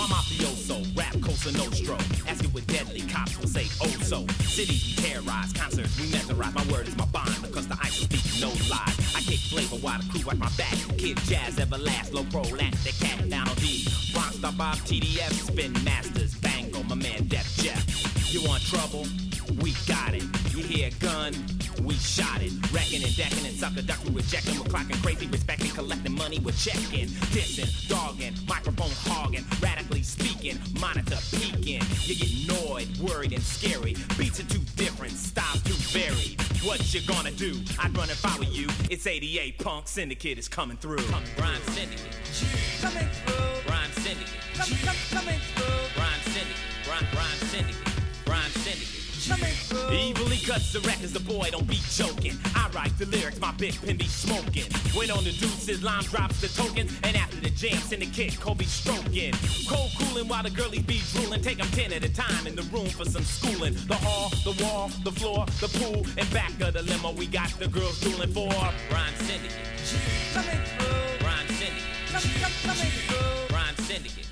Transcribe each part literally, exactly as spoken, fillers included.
My mafioso, rap Cosa Nostro. Ask it with deadly, cops will say oh so. Cities we terrorize, concerts we mesmerize. My word is my bond, because the ice will speak no lies. I kick flavor while the crew watch my back. Kid jazz everlast, low pro lat, the cat down on D. Rockstar Bob, T D F, Spin Masters, Bango, my man Def Jeff. You want trouble? We got it. You hear a gun? We shot it. Wrecking and decking and sucker ducking, rejecting. We're clocking crazy, respecting, collecting money, we're checking. Dissing, dogging, microphone hogging, radically speaking, monitor peeking. You get annoyed, worried, and scary. Beats are too different, styles too varied. What you gonna do? I'd run if I were you. It's eighty-eight, Punk Syndicate is coming through. Come, Rhyme Syndicate. Coming through. Rhyme Syndicate. Come, come, coming through. Rhyme Syndicate. Rhyme, Rhyme Syndicate. Rhyme Syndicate. Coming through. Evilly cuts the records, the boy don't be joking. I write the lyrics, my big pen be smoking. When on the deuces, Lime drops the tokens. And after the jam, Syndicate, Kobe stroking. Cold cooling while the girlies be drooling. Take them ten at a time in the room for some schooling. The hall, the wall, the floor, the pool. And back of the limo, we got the girls dueling for Rhyme Syndicate. Coming through. Rhyme Syndicate. Come, come, coming through. Rhyme Syndicate.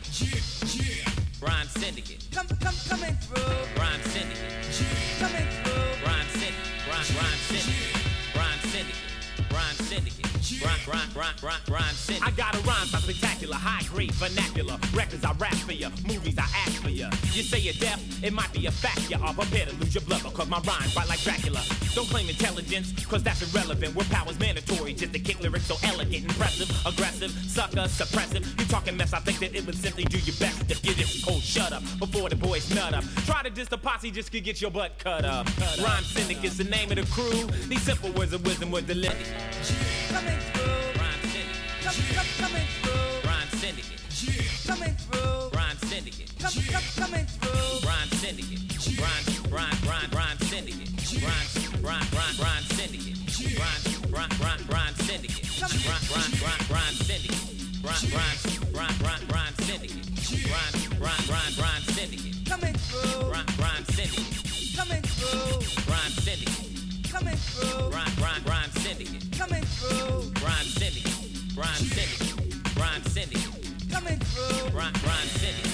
Rhyme Syndicate. Come, come, coming through. Rhyme Syndicate. Coming through. Rhyme Syndicate. Rhyme, Rhyme Syndicate. Rhyme Syndicate. Rhyme Syndicate. Rhyme, rhyme, rhyme, rhyme, rhyme syndicate. I got a rhyme so spectacular, high grade vernacular. Records I rap for ya, movies I act for ya. You say you're deaf, it might be a fact. You are prepared to lose your blood because my rhymes bite like Dracula. Don't claim intelligence, cause that's irrelevant. Where power's mandatory, just to kick lyrics so elegant, impressive, aggressive, sucker, suppressive. You talking mess, I think that it would simply do your best if you just cold shut up before the boys nut up. Try to diss the posse, just could get your butt cut up. Cut rhyme Syndicate's the name of the crew. These simple words of wisdom were delivered. Coming through. Rhyme Syndicate. Come, come, coming through. Rhyme Syndicate. Coming through. Rhyme Syndicate. Come, come, coming through. Rhyme Syndicate. Rhyme, rhyme, rhyme, rhyme Syndicate. Rhyme, rhyme, rhyme, rhyme Syndicate. Rhyme, rhyme, rhyme, rhyme Syndicate. Rhyme, rhyme, rhyme, rhyme Syndicate. Rhyme, rhyme, rhyme, rhyme, rhyme Syndicate. Rhyme, rhyme, rhyme, rhyme Syndicate. Coming through. Rhyme, rhyme Syndicate. Coming through. Rhyme Syndicate. Coming through. Rhyme, rhyme, rhyme Syndicate. Coming through. Rhyme Syndicate. Rhyme Syndicate. Rhyme Syndicate. Coming through. Rhyme, rhyme Syndicate.